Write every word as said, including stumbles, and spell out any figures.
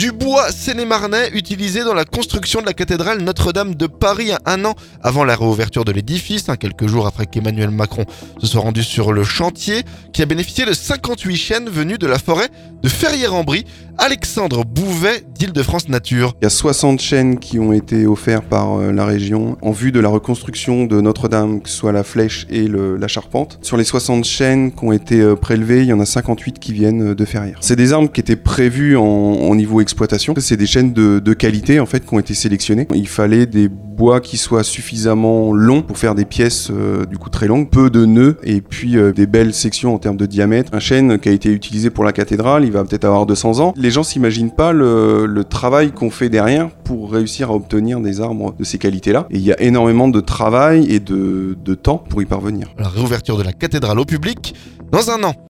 Du bois sénémarnais utilisé dans la construction de la cathédrale Notre-Dame de Paris un an avant la réouverture de l'édifice, hein, quelques jours après qu'Emmanuel Macron se soit rendu sur le chantier, qui a bénéficié de cinquante-huit chênes venus de la forêt de Ferrières-en-Brie. Alexandre Bouvet d'Île-de-France Nature. Il y a soixante chênes qui ont été offerts par euh, la région en vue de la reconstruction de Notre-Dame, que ce soit la flèche et le, la charpente. Sur les soixante chênes qui ont été euh, prélevés, il y en a cinquante-huit qui viennent euh, de Ferrières. C'est des arbres qui étaient prévus en, en niveau exploitation. C'est des chênes de, de qualité en fait qui ont été sélectionnés. Il fallait des bois qui soient suffisamment longs pour faire des pièces euh, du coup très longues, peu de nœuds et puis euh, des belles sections en termes de diamètre. Un chêne qui a été utilisé pour la cathédrale, il va peut-être avoir deux cents ans. Les gens s'imaginent pas le, le travail qu'on fait derrière pour réussir à obtenir des arbres de ces qualités-là. Et il y a énormément de travail et de, de temps pour y parvenir. La réouverture de la cathédrale au public dans un an.